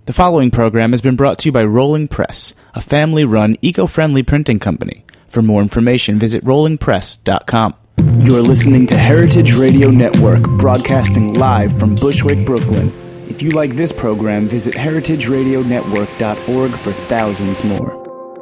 The following program has been brought to you by Rolling Press, a family-run, eco-friendly printing company. For more information, visit rollingpress.com. You're listening to Heritage Radio Network, broadcasting live from Bushwick, Brooklyn. If you like this program, visit heritageradionetwork.org for thousands more.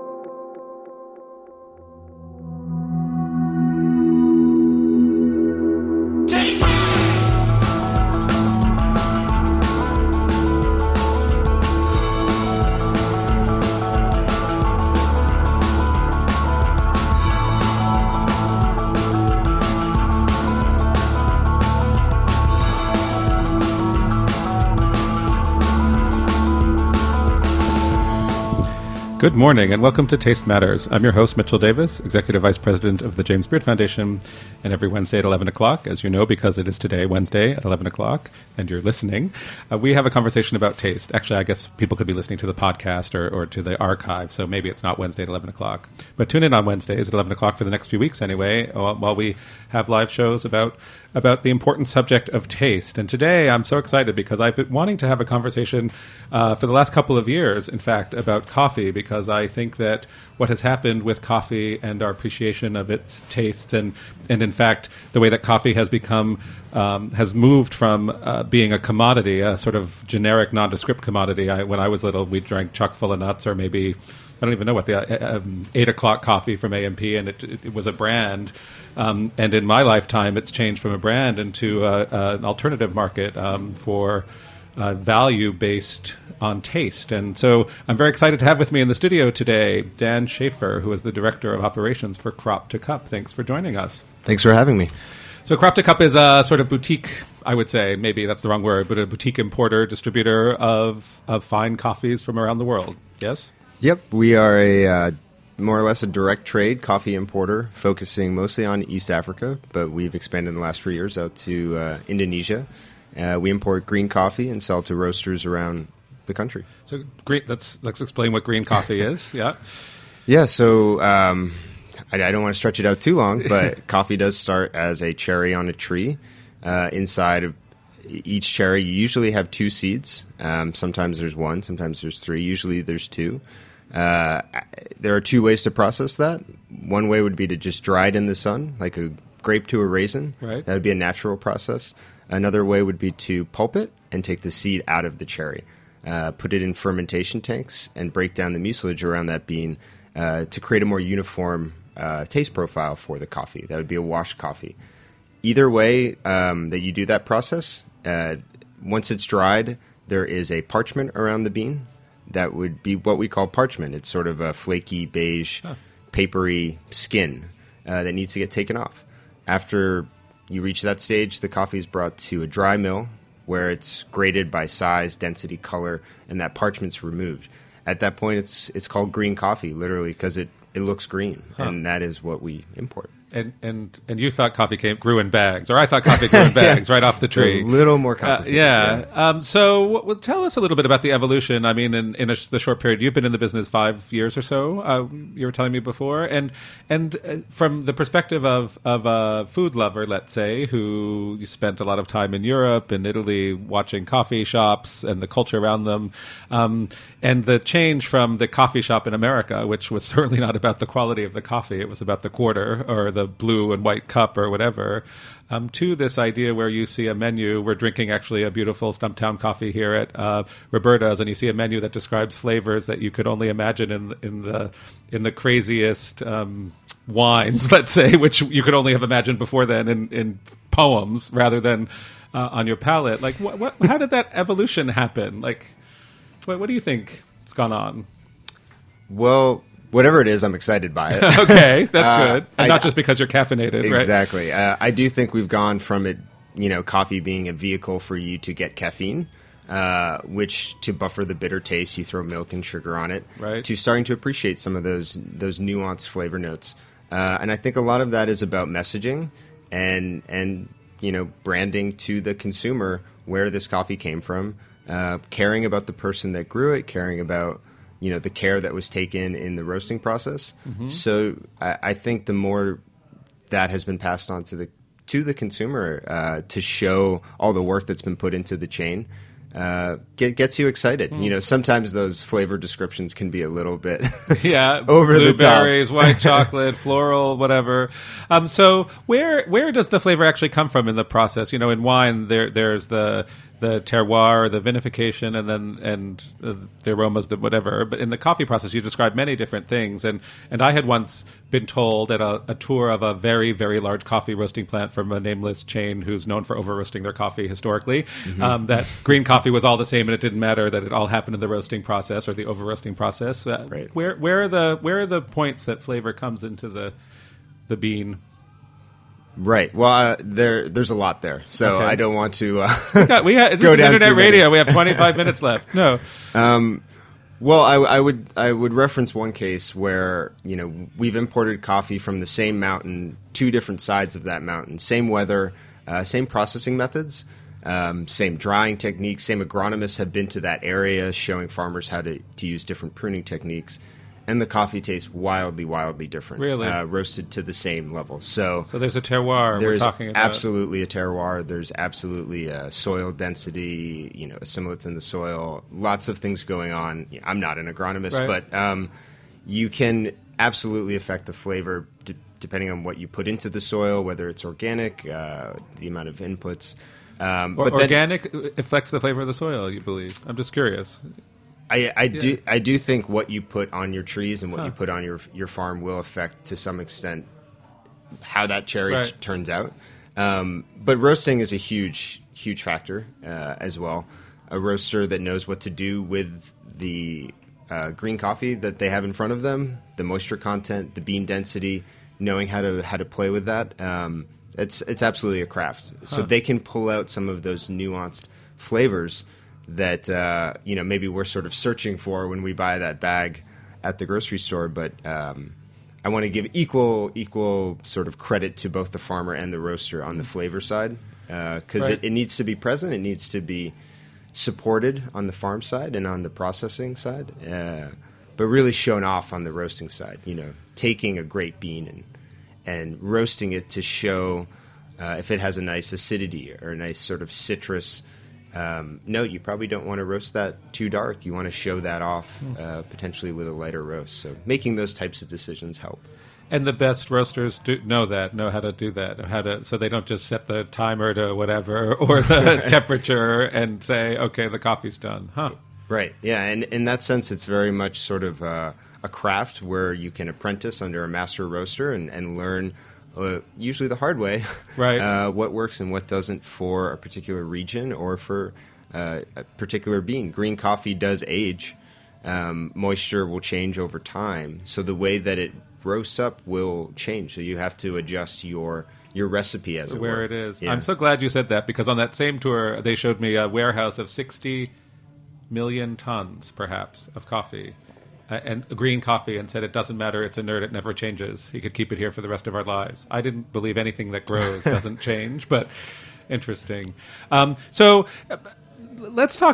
Good morning and welcome to Taste Matters. I'm your host, Mitchell Davis, Executive Vice President of the James Beard Foundation, and every Wednesday at 11 o'clock, as you know, because it is today, Wednesday at 11 o'clock, and you're listening, we have a conversation about taste. Actually, I guess people could be listening to the podcast or to the archive, so maybe it's not Wednesday at 11 o'clock. But tune in on Wednesdays at 11 o'clock for the next few weeks anyway, while we have live shows about the important subject of taste. And today I'm so excited because I've been wanting to have a conversation for the last couple of years, in fact, about coffee, because I think that what has happened with coffee and our appreciation of its taste and in fact, the way that coffee has become, has moved from being a commodity, a sort of generic, nondescript commodity. When I was little, we drank chock full of nuts, or maybe, I don't even know what the 8 o'clock coffee from A&P, and it was a brand. And in my lifetime, it's changed from a brand into an alternative market for value based on taste. And so I'm very excited to have with me in the studio today Dan Schaefer, who is the Director of Operations for Crop to Cup. Thanks for joining us. Thanks for having me. So Crop to Cup is a sort of boutique, I would say, maybe that's the wrong word, but a boutique importer, distributor of fine coffees from around the world. Yes? Yep, we are a more or less a direct trade coffee importer, focusing mostly on East Africa, but we've expanded in the last 4 years out to Indonesia. We import green coffee and sell to roasters around the country. So green, let's explain what green coffee is. Yeah. Yeah, so I don't want to stretch it out too long, but coffee does start as a cherry on a tree. Inside of each cherry, you usually have 2 seeds. Sometimes there's 1, sometimes there's 3. Usually there's 2. There are 2 ways to process that. One way would be to just dry it in the sun, like a grape to a raisin. Right. That would be a natural process. Another way would be to pulp it and take the seed out of the cherry, put it in fermentation tanks, and break down the mucilage around that bean to create a more uniform taste profile for the coffee. That would be a washed coffee. Either way that you do that process, once it's dried, there is a parchment around the bean. That would be what we call parchment. It's sort of a flaky, beige, papery skin that needs to get taken off. After you reach that stage, the coffee is brought to a dry mill where it's graded by size, density, color, and that parchment's removed. At that point, it's called green coffee, literally, because it looks green, and that is what we import. And you thought coffee grew in bags, or I thought coffee grew in bags right off the tree. A little more complicated. So tell us a little bit about the evolution. I mean, in the short period, you've been in the business 5 years or so, you were telling me before. And from the perspective of a food lover, let's say, who spent a lot of time in Europe and Italy watching coffee shops and the culture around them, and the change from the coffee shop in America, which was certainly not about the quality of the coffee, it was about the quarter or the blue and white cup or whatever, to this idea where you see a menu. We're drinking actually a beautiful Stumptown coffee here at Roberta's, and you see a menu that describes flavors that you could only imagine in the craziest wines, let's say, which you could only have imagined before then in poems rather than on your palate. Like, how did that evolution happen? Like, what do you think has gone on? Well, whatever it is, I'm excited by it. Okay, that's good. And not just because you're caffeinated, right? Exactly. I do think we've gone from it, coffee being a vehicle for you to get caffeine, which to buffer the bitter taste, you throw milk and sugar on it, right, to starting to appreciate some of those nuanced flavor notes. And I think a lot of that is about messaging and branding to the consumer where this coffee came from, caring about the person that grew it, caring about the care that was taken in the roasting process. Mm-hmm. So I think the more that has been passed on to the consumer to show all the work that's been put into the chain, gets you excited. Sometimes those flavor descriptions can be a little bit yeah, over the top. Blueberries, white chocolate, floral, whatever. So where does the flavor actually come from in the process? In wine, there's the terroir, the vinification, and the aromas, the whatever. But in the coffee process, you describe many different things. And I had once been told at a tour of a very, very large coffee roasting plant from a nameless chain who's known for over roasting their coffee historically, that green coffee was all the same, and it didn't matter that it all happened in the roasting process or the over roasting process. Right. Where are the points that flavor comes into the bean? Right. Well, there's a lot there, so Okay. I don't want to This is internet radio. We have 25 minutes left. No. Well, I would reference one case where we've imported coffee from the same mountain, two different sides of that mountain, same weather, same processing methods, same drying techniques, same agronomists have been to that area showing farmers how to use different pruning techniques. And the coffee tastes wildly, wildly different. Really? Roasted to the same level. So there's a terroir we're talking about. Absolutely a terroir. There's absolutely a soil density, assimilates in the soil. Lots of things going on. I'm not an agronomist, Right. but you can absolutely affect the flavor depending on what you put into the soil, whether it's organic, the amount of inputs. But organic affects the flavor of the soil, you believe? I'm just curious. I do think what you put on your trees and what you put on your farm will affect to some extent how that cherry Right. turns out. But roasting is a huge factor as well. A roaster that knows what to do with the green coffee that they have in front of them, the moisture content, the bean density, knowing how to play with that. It's absolutely a craft. So they can pull out some of those nuanced flavors that maybe we're sort of searching for when we buy that bag at the grocery store. But I want to give equal sort of credit to both the farmer and the roaster on the flavor side, because Right. it needs to be present. It needs to be supported on the farm side and on the processing side, but really shown off on the roasting side. Taking a great bean and roasting it to show if it has a nice acidity or a nice sort of citrus. No, you probably don't want to roast that too dark. You want to show that off potentially with a lighter roast. So making those types of decisions help. And the best roasters know how to do that, so they don't just set the timer to whatever or the temperature and say, okay, the coffee's done. Right. Yeah. And in that sense, it's very much sort of a craft where you can apprentice under a master roaster and learn usually the hard way, right? What works and what doesn't for a particular region or for a particular bean. Green coffee does age. Moisture will change over time. So the way that it roasts up will change. So you have to adjust your recipe as it were. Where it is. Yeah. I'm so glad you said that, because on that same tour, they showed me a warehouse of 60 million tons, perhaps, of coffee. And green coffee, and said it doesn't matter, it's inert, it never changes. You could keep it here for the rest of our lives. I didn't believe anything that grows doesn't change, but interesting. So let's talk.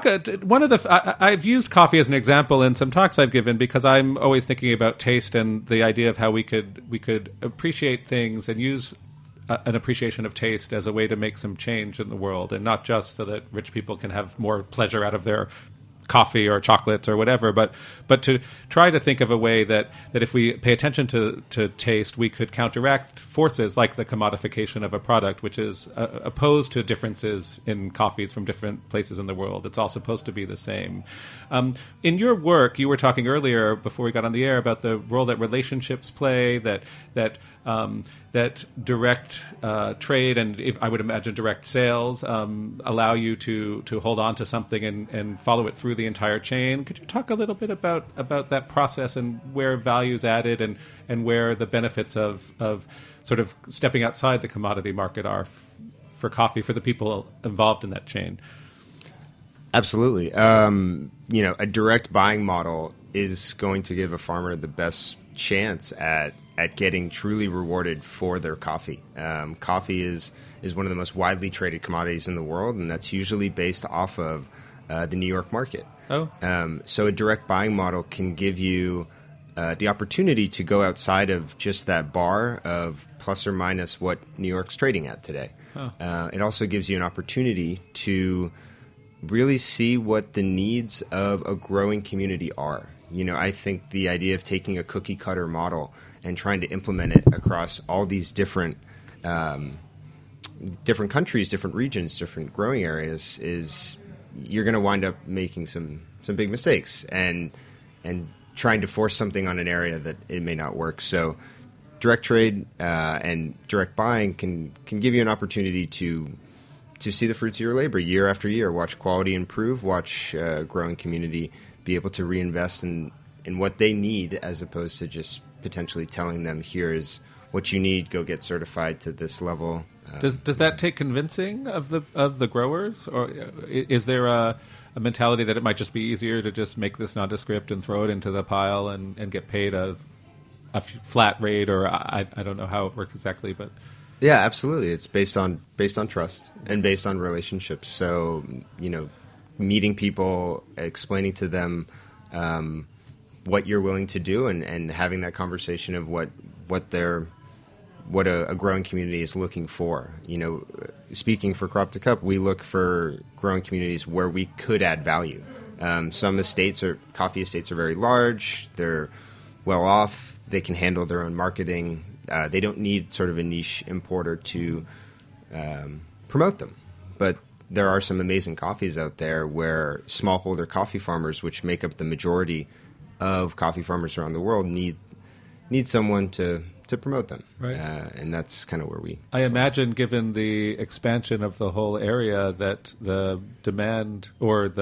I've used coffee as an example in some talks I've given, because I'm always thinking about taste and the idea of how we could appreciate things and use an appreciation of taste as a way to make some change in the world, and not just so that rich people can have more pleasure out of their coffee or chocolates or whatever, but to try to think of a way that if we pay attention to taste, we could counteract forces like the commodification of a product, which is opposed to differences in coffees from different places in the world. It's all supposed to be the same. In your work, you were talking earlier before we got on the air about the role that relationships play, that direct trade and I would imagine direct sales allow you to hold on to something and follow it through the entire chain. Could you talk a little bit about that process and where value's added and where the benefits of sort of stepping outside the commodity market are for coffee for the people involved in that chain? Absolutely. A direct buying model is going to give a farmer the best chance at getting truly rewarded for their coffee. Coffee is one of the most widely traded commodities in the world, and that's usually based off of the New York market. Oh. So a direct buying model can give you the opportunity to go outside of just that bar of plus or minus what New York's trading at today. It also gives you an opportunity to really see what the needs of a growing community are. I think the idea of taking a cookie cutter model and trying to implement it across all these different countries, different regions, different growing areas is you're going to wind up making some big mistakes and trying to force something on an area that it may not work. So direct trade and direct buying can give you an opportunity to see the fruits of your labor year after year, watch quality improve, watch a growing community be able to reinvest in what they need, as opposed to just potentially telling them, here's what you need, go get certified to this level. Does that take convincing of the growers, or is there a mentality that it might just be easier to just make this nondescript and throw it into the pile and get paid a flat rate, or I don't know how it works exactly, but yeah, absolutely. It's based on trust and based on relationships. So meeting people, explaining to them what you're willing to do, and having that conversation of what a growing community is looking for. Speaking for Crop to Cup, we look for growing communities where we could add value. Some coffee estates are very large. They're well off. They can handle their own marketing. They don't need sort of a niche importer to promote them. But there are some amazing coffees out there where smallholder coffee farmers, which make up the majority of coffee farmers around the world, need someone to promote them. Right. And that's kind of where we... I imagine, given the expansion of the whole area, that the demand or I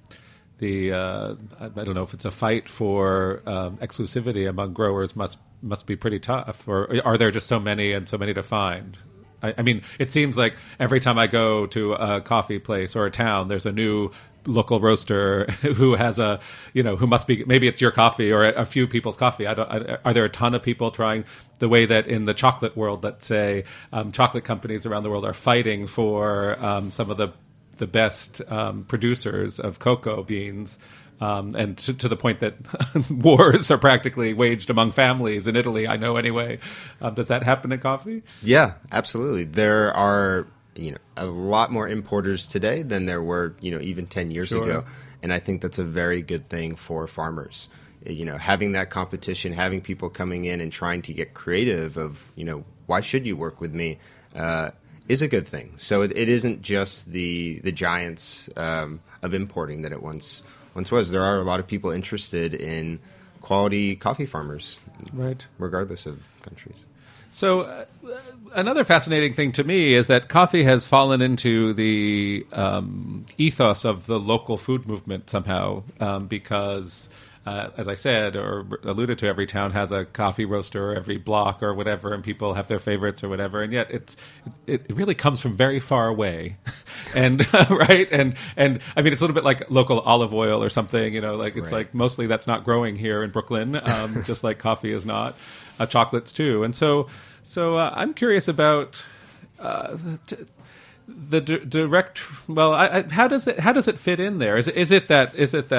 don't know if it's a fight for exclusivity among growers must be pretty tough. Or are there just so many and so many to find? I mean, it seems like every time I go to a coffee place or a town, there's a new local roaster who has who must be, maybe it's your coffee or a few people's coffee. Are there a ton of people trying, the way that in the chocolate world, let's say, chocolate companies around the world are fighting for some of the best producers of cocoa beans, and to the point that wars are practically waged among families in Italy, I know anyway. Does that happen in coffee? Yeah, absolutely. There are a lot more importers today than there were even 10 years ago, and I think that's a very good thing for farmers. Having that competition, having people coming in and trying to get creative of why should you work with me, is a good thing. So it isn't just the giants of importing that it once was. There are a lot of people interested in quality coffee farmers, right, regardless of countries. So another fascinating thing to me is that coffee has fallen into the ethos of the local food movement somehow, because as I said or alluded to, every town has a coffee roaster, or every block or whatever, and people have their favorites or whatever. And yet it really comes from very far away, and right, and I mean, it's a little bit like local olive oil or something. It's like mostly that's not growing here in Brooklyn, just like coffee is not. Chocolates too, and so I'm curious about the direct. Well, how does it fit in there? Is it that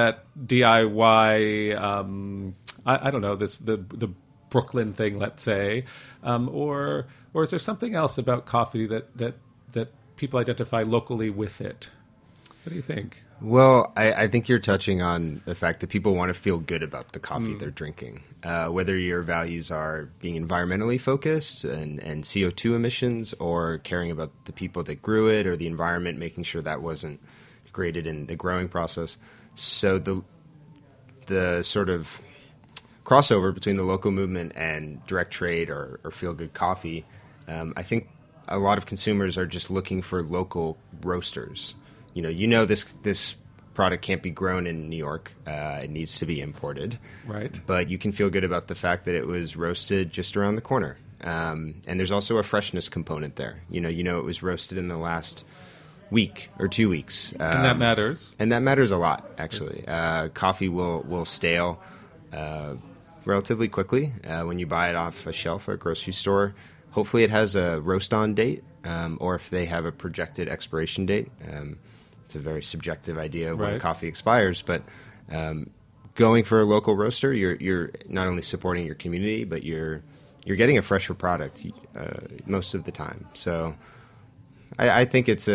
DIY? I don't know, the Brooklyn thing, let's say, or is there something else about coffee that people identify locally with it? What do you think? Well, I think you're touching on the fact that people want to feel good about the coffee they're drinking. Whether your values are being environmentally focused and CO2 emissions, or caring about the people that grew it or the environment, making sure that wasn't degraded in the growing process. So the sort of crossover between the local movement and direct trade or feel-good coffee, I think a lot of consumers are just looking for local roasters. This product can't be grown in New York. It needs to be imported. Right. But you can feel good about the fact that it was roasted just around the corner. And there's also a freshness component there. It was roasted in the last week or 2 weeks. And that matters. And that matters a lot, actually. Coffee will stale relatively quickly when you buy it off a shelf at a grocery store. Hopefully it has a roast-on date, or if they have a projected expiration date. It's a very subjective idea of when coffee expires, but going for a local roaster, you're not only supporting your community, but you're getting a fresher product most of the time. So I think it's a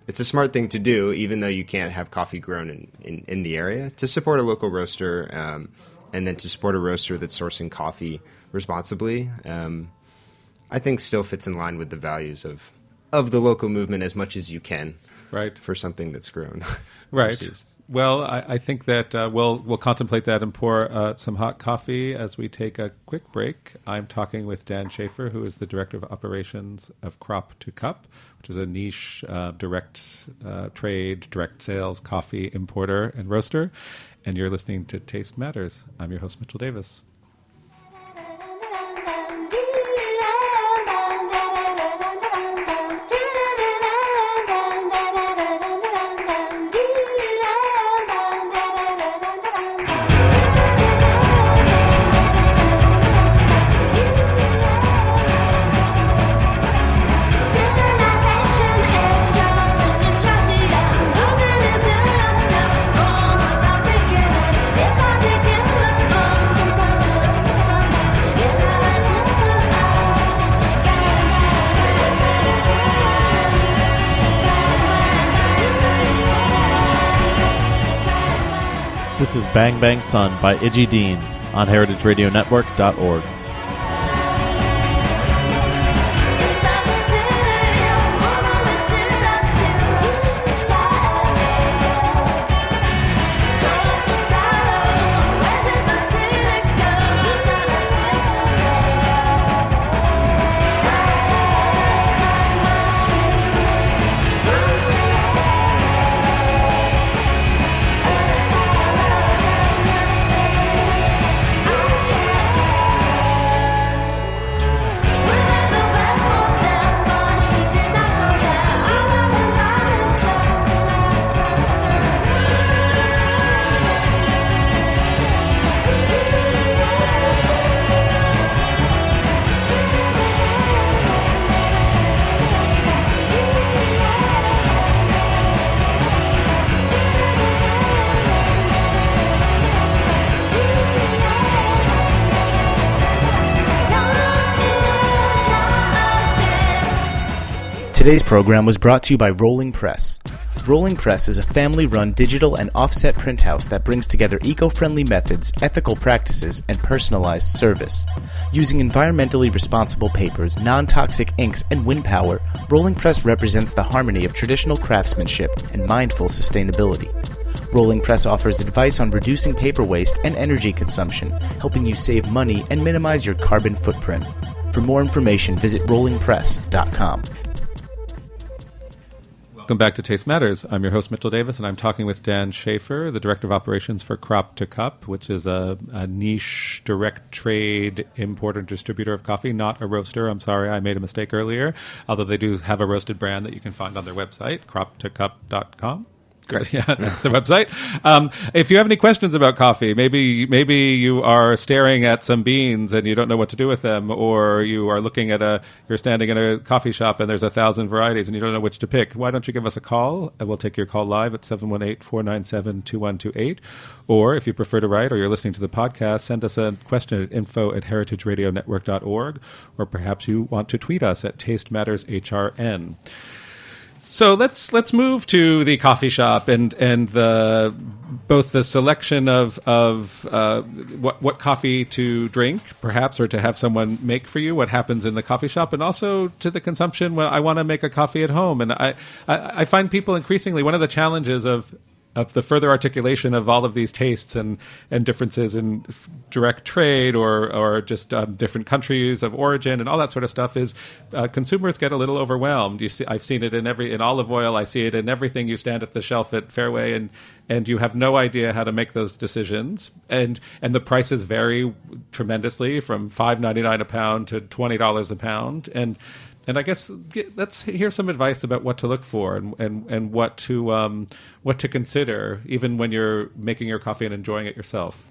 it's a smart thing to do, even though you can't have coffee grown in the area, to support a local roaster, and then to support a roaster that's sourcing coffee responsibly. I think still fits in line with the values of the local movement as much as you can, right, for something that's grown. Right. Overseas. Well, I think that we'll contemplate that and pour some hot coffee as we take a quick break. I'm talking with Dan Schaefer, who is the Director of Operations of Crop to Cup, which is a niche direct trade, direct sales coffee importer and roaster. And you're listening to Taste Matters. I'm your host, Mitchell Davis. This is Bang Bang Sun by Iggy Dean on heritageradionetwork.org. Today's program was brought to you by Rolling Press. Rolling Press is a family-run digital and offset print house that brings together eco-friendly methods, ethical practices, and personalized service. Using environmentally responsible papers, non-toxic inks, and wind power, Rolling Press represents the harmony of traditional craftsmanship and mindful sustainability. Rolling Press offers advice on reducing paper waste and energy consumption, helping you save money and minimize your carbon footprint. For more information, visit rollingpress.com. Welcome back to Taste Matters. I'm your host, Mitchell Davis, and I'm talking with Dan Schaefer, the Director of Operations for Crop to Cup, which is a niche direct trade importer and distributor of coffee, not a roaster. I'm sorry, I made a mistake earlier, although they do have a roasted brand that you can find on their website, croptocup.com. Great. Yeah, that's the website. If you have any questions about coffee, maybe you are staring at some beans and you don't know what to do with them, or you are looking at you're standing in a coffee shop and there's 1,000 varieties and you don't know which to pick. Why don't you give us a call? And we'll take your call live at 718-497-2128. Or if you prefer to write or you're listening to the podcast, send us a question at info@heritageradionetwork.org, or perhaps you want to tweet us at TasteMattersHRN. So let's move to the coffee shop and both the selection of what coffee to drink, perhaps, or to have someone make for you, what happens in the coffee shop, and also to the consumption when I want to make a coffee at home. And I find people increasingly, one of the challenges of the further articulation of all of these tastes and differences in direct trade or just different countries of origin and all that sort of stuff is consumers get a little overwhelmed. I've seen it in olive oil. I see it in everything. You stand at the shelf at Fairway and you have no idea how to make those decisions. And the prices vary tremendously from $5.99 a pound to $20 a pound. And I guess let's hear some advice about what to look for and what to consider, even when you're making your coffee and enjoying it yourself.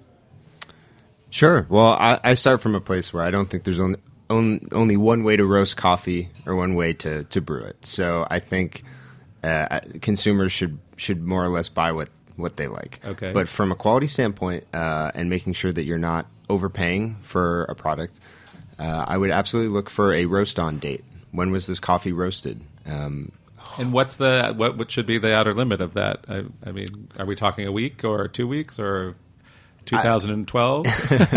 Sure. Well, I start from a place where I don't think there's only one way to roast coffee or one way to brew it. So I think consumers should more or less buy what they like. Okay. But from a quality standpoint and making sure that you're not overpaying for a product, I would absolutely look for a roast on date. When was this coffee roasted? And what should be the outer limit of that? I mean, are we talking a week or 2 weeks or 2012?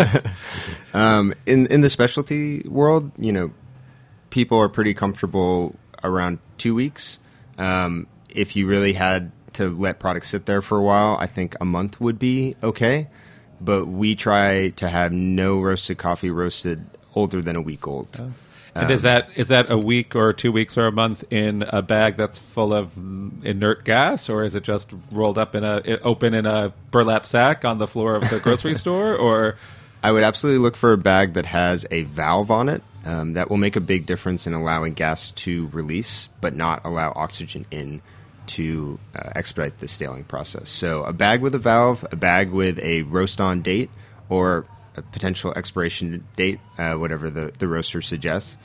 In the specialty world, people are pretty comfortable around 2 weeks. If you really had to let products sit there for a while, I think a month would be okay. But we try to have no roasted coffee roasted older than a week old. Oh. And is that a week or 2 weeks or a month in a bag that's full of inert gas, or is it just rolled up open in a burlap sack on the floor of the grocery store? Or I would absolutely look for a bag that has a valve on it. That will make a big difference in allowing gas to release, but not allow oxygen in to expedite the staling process. So a bag with a valve, a bag with a roast-on date, or a potential expiration date, whatever the roaster suggests.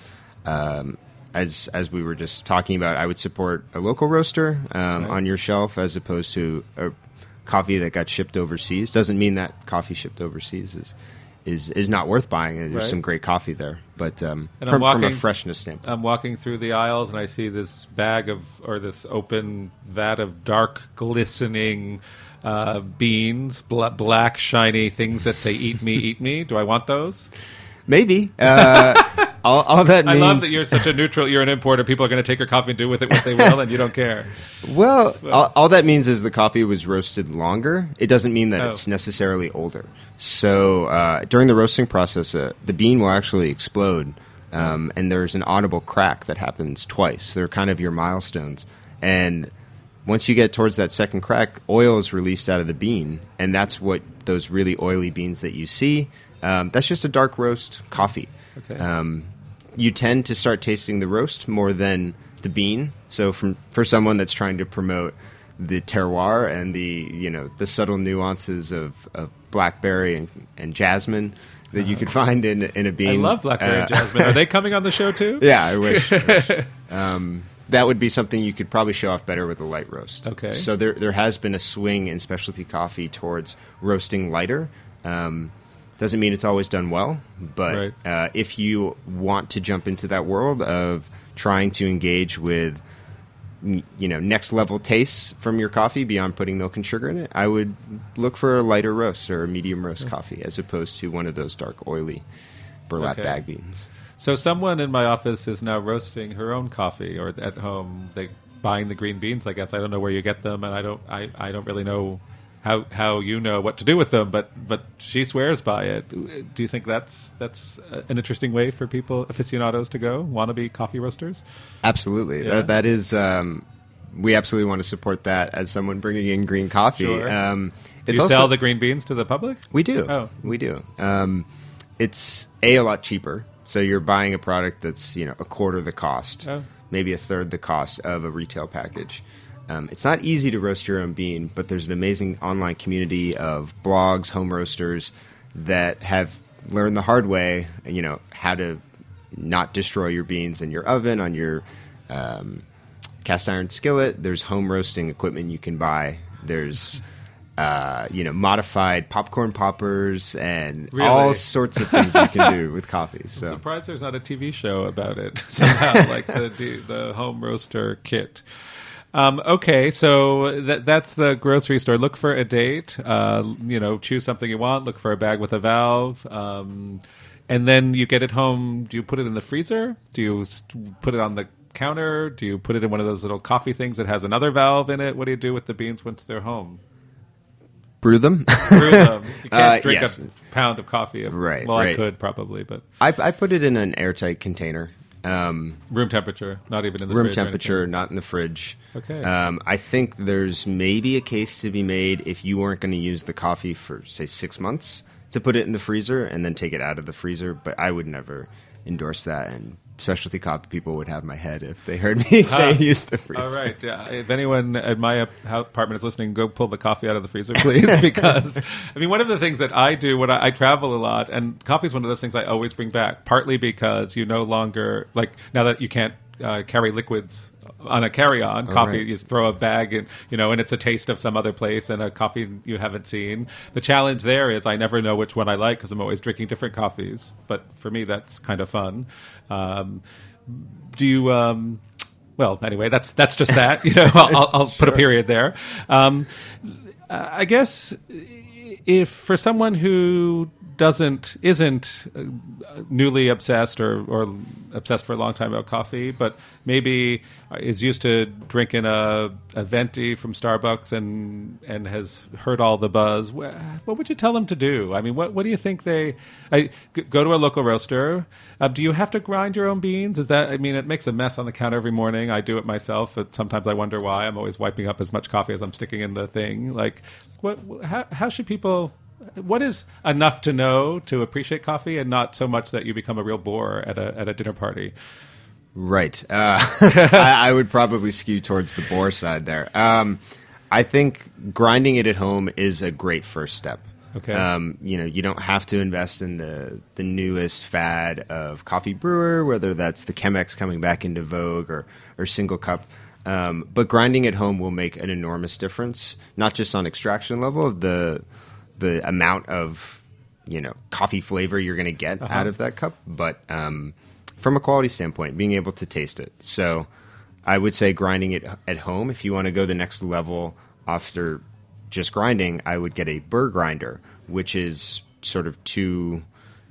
As we were just talking about, I would support a local roaster on your shelf as opposed to a coffee that got shipped overseas. Doesn't mean that coffee shipped overseas is not worth buying. There's some great coffee there, but from a freshness standpoint. I'm walking through the aisles and I see this bag this open vat of dark, glistening beans, black, shiny things that say "Eat me, eat me." Do I want those? Maybe. All that means... I love that you're such a neutral. You're an importer. People are going to take your coffee and do with it what they will, and you don't care. Well, all that means is the coffee was roasted longer. It doesn't mean that it's necessarily older. So during the roasting process, the bean will actually explode, and there's an audible crack that happens twice. They're kind of your milestones. And once you get towards that second crack, oil is released out of the bean, and that's what those really oily beans that you see, that's just a dark roast coffee. Okay. You tend to start tasting the roast more than the bean. So for someone that's trying to promote the terroir and the subtle nuances of blackberry and jasmine that you could find in a bean. I love blackberry and jasmine. Are they coming on the show too? Yeah, I wish. That would be something you could probably show off better with a light roast. Okay. So there has been a swing in specialty coffee towards roasting lighter. Doesn't mean it's always done well, but if you want to jump into that world of trying to engage with next level tastes from your coffee beyond putting milk and sugar in it, I would look for a lighter roast or a medium roast coffee as opposed to one of those dark, oily burlap bag beans. So someone in my office is now roasting her own coffee, or at home buying the green beans. I guess I don't know where you get them, and I don't really know how you know what to do with them, but she swears by it. Do you think that's an interesting way for people, aficionados, to go, wannabe coffee roasters? Absolutely. Yeah. That is, we absolutely want to support that as someone bringing in green coffee. Sure. Do you sell the green beans to the public? We do. Oh. We do. It's a lot cheaper. So you're buying a product that's a quarter the cost, maybe a third the cost of a retail package. It's not easy to roast your own bean, but there's an amazing online community of blogs, home roasters that have learned the hard way, how to not destroy your beans in your oven, on your cast iron skillet. There's home roasting equipment you can buy. There's modified popcorn poppers and all sorts of things you can do with coffee. So. I'm surprised there's not a TV show about it somehow, like the home roaster kit. Okay, so that's the grocery store. Look for a date. Choose something you want. Look for a bag with a valve. And then you get it home. Do you put it in the freezer? Do you put it on the counter? Do you put it in one of those little coffee things that has another valve in it? What do you do with the beans once they're home? Brew them. Brew them. You can't drink a pound of coffee. Right. Well, I could probably, but I put it in an airtight container. Room temperature, not even in the fridge. Room temperature, not in the fridge. Okay. I think there's maybe a case to be made if you weren't going to use the coffee for, say, 6 months, to put it in the freezer and then take it out of the freezer. But I would never endorse that, and specialty coffee people would have my head if they heard me say use the freezer. All right. Yeah. If anyone at my apartment is listening, go pull the coffee out of the freezer, please. Because, one of the things that I do when I travel a lot, and coffee is one of those things I always bring back, partly because you no longer, now that you can't carry liquids on a carry-on, coffee, you just throw a bag and it's a taste of some other place and a coffee you haven't seen. The challenge there is I never know which one I like because I'm always drinking different coffees. But for me, that's kind of fun. Do you well, anyway, that's just that. I'll put a period there. I guess if for someone who isn't newly obsessed or obsessed for a long time about coffee, but maybe is used to drinking a venti from Starbucks and has heard all the buzz, what would you tell them to do? I mean, what do you think go to a local roaster? Do you have to grind your own beans? It makes a mess on the counter every morning. I do it myself, but sometimes I wonder why. I'm always wiping up as much coffee as I'm sticking in the thing. Like, how should people... What is enough to know to appreciate coffee, and not so much that you become a real bore at a dinner party? Right. I would probably skew towards the bore side there. I think grinding it at home is a great first step. Okay. You don't have to invest in the newest fad of coffee brewer, whether that's the Chemex coming back into vogue or single cup. But grinding at home will make an enormous difference, not just on extraction level of the amount of coffee flavor you're going to get out of that cup, but from a quality standpoint, being able to taste it. So I would say grinding it at home. If you want to go the next level after just grinding, I would get a burr grinder, which is sort of two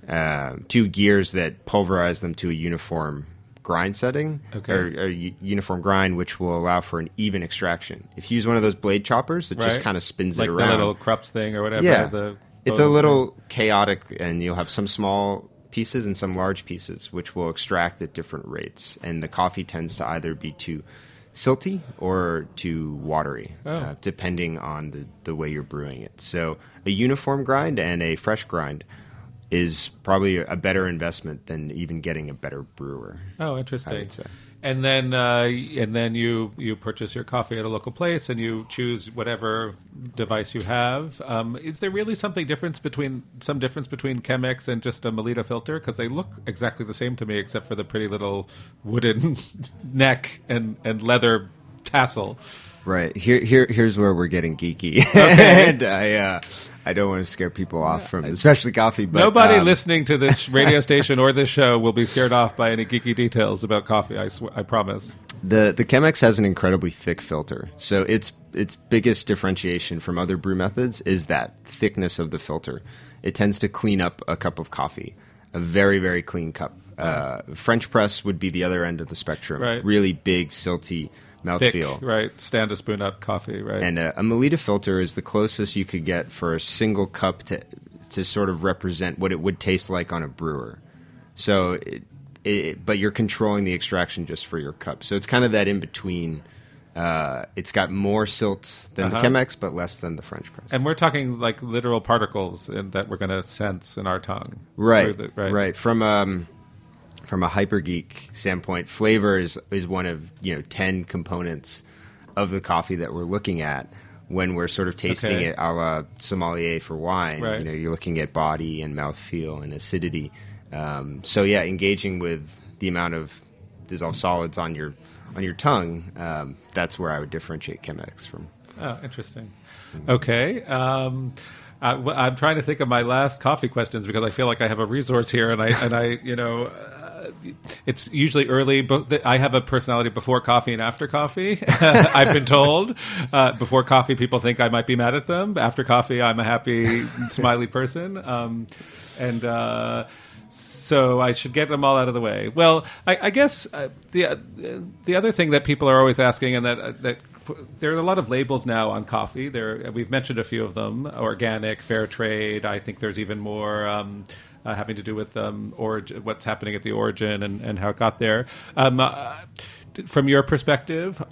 gears that pulverize them to a uniform grind setting, or uniform grind, which will allow for an even extraction. If you use one of those blade choppers, it just kind of spins it around. Like the little Krups thing or whatever. Yeah, it's a little chaotic, and you'll have some small pieces and some large pieces, which will extract at different rates. And the coffee tends to either be too silty or too watery, depending on the way you're brewing it. So a uniform grind and a fresh grind is probably a better investment than even getting a better brewer. Oh, interesting. I would say. And then you purchase your coffee at a local place, and you choose whatever device you have. Is there really some difference between Chemex and just a Melita filter? Because they look exactly the same to me, except for the pretty little wooden neck and leather tassel. Right. Here's where we're getting geeky. Okay. And I don't want to scare people off from especially coffee. But nobody listening to this radio station or this show will be scared off by any geeky details about coffee. I promise. The Chemex has an incredibly thick filter, so its biggest differentiation from other brew methods is that thickness of the filter. It tends to clean up a cup of coffee, a very, very clean cup. French press would be the other end of the spectrum. Right. Really big, silty mouthfeel. Right, stand a spoon up coffee, right. And a Melita filter is the closest you could get for a single cup to sort of represent what it would taste like on a brewer. So, but you're controlling the extraction just for your cup. So it's kind of that in between. It's got more silt than the Chemex, but less than the French press. And we're talking like literal particles that we're going to sense in our tongue. Right. From a hyper geek standpoint, flavor is one of 10 components of the coffee that we're looking at when we're sort of tasting it a la sommelier for wine. Right. You're looking at body and mouthfeel and acidity. Engaging with the amount of dissolved solids on your tongue, that's where I would differentiate Chemex from. Oh, interesting. Okay. I'm trying to think of my last coffee questions because I feel like I have a resource here, and I it's usually early, but I have a personality before coffee and after coffee. I've been told before coffee, people think I might be mad at them. After coffee, I'm a happy, smiley person, so I should get them all out of the way. Well, I guess the other thing that people are always asking, and that there are a lot of labels now on coffee. We've mentioned a few of them: organic, fair trade. I think there's even more having to do with what's happening at the origin and how it got there. From your perspective,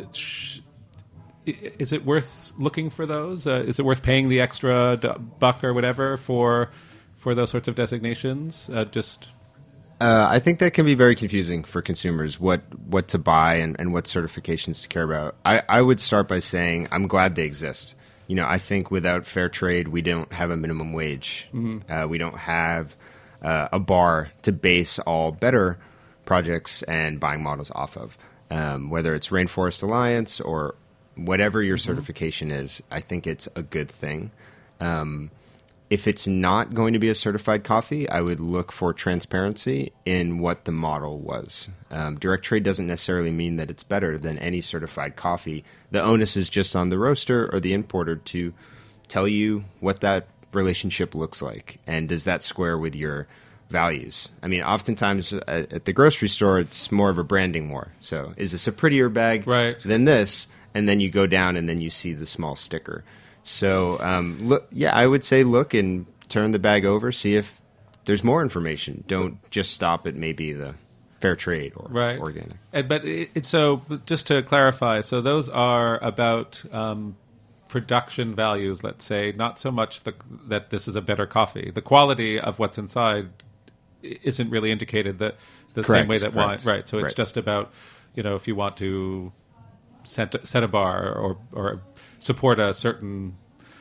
is it worth looking for those? Is it worth paying the extra buck or whatever for those sorts of designations? I think that can be very confusing for consumers, what to buy and what certifications to care about. I would start by saying I'm glad they exist. I think without fair trade, we don't have a minimum wage. Mm-hmm. We don't have a bar to base all better projects and buying models off of. Whether it's Rainforest Alliance or whatever your certification is, I think it's a good thing. If it's not going to be a certified coffee, I would look for transparency in what the model was. Direct trade doesn't necessarily mean that it's better than any certified coffee. The onus is just on the roaster or the importer to tell you what that relationship looks like, and does that square with your values. I mean, oftentimes at the grocery store, it's more of a branding war. So is this a prettier bag than this? And then you go down and then you see the small sticker. So, I would say look and turn the bag over, see if there's more information. Don't just stop at maybe the fair trade or organic. So just to clarify, so those are about production values, let's say, not so much that this is a better coffee. The quality of what's inside isn't really indicated the same way that wine. Right. So it's just about, if you want to set a bar or support a certain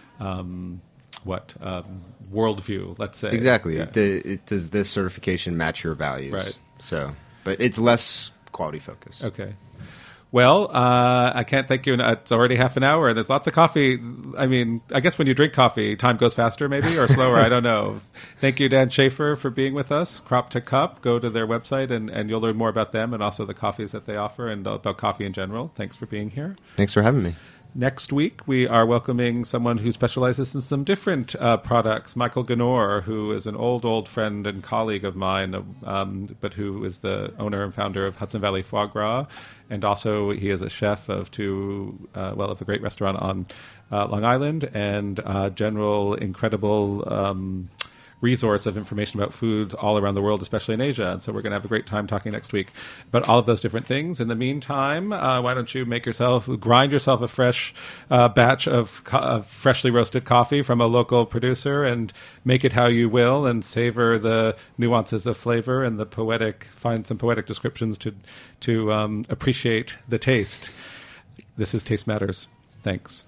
worldview, let's say. Exactly. Yeah. Does this certification match your values? Right. So, but it's less quality focused. Okay. Well, I can't thank you. It's already half an hour, and there's lots of coffee. I mean, I guess when you drink coffee, time goes faster maybe, or slower. I don't know. Thank you, Dan Schaefer, for being with us. Crop to Cup. Go to their website, and you'll learn more about them and also the coffees that they offer and about coffee in general. Thanks for being here. Thanks for having me. Next week, we are welcoming someone who specializes in some different products, Michael Ganor, who is an old friend and colleague of mine, but who is the owner and founder of Hudson Valley Foie Gras. And also, he is a chef of a great restaurant on Long Island, and general incredible resource of information about food all around the world, especially in Asia. And so we're going to have a great time talking next week about all of those different things. In the meantime, why don't you grind yourself a fresh batch of freshly roasted coffee from a local producer and make it how you will, and savor the nuances of flavor and find some poetic descriptions to appreciate the taste. This is Taste Matters. Thanks.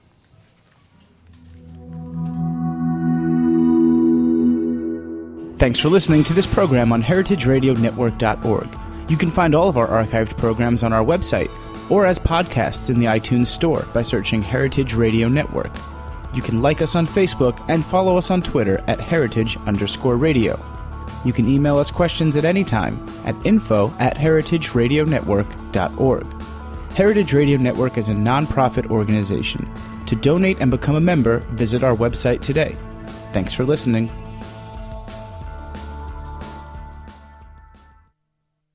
Thanks for listening to this program on heritageradionetwork.org. You can find all of our archived programs on our website or as podcasts in the iTunes Store by searching Heritage Radio Network. You can like us on Facebook and follow us on Twitter at @heritage_radio. You can email us questions at any time at info@heritageradionetwork.org. Heritage Radio Network is a nonprofit organization. To donate and become a member, visit our website today. Thanks for listening.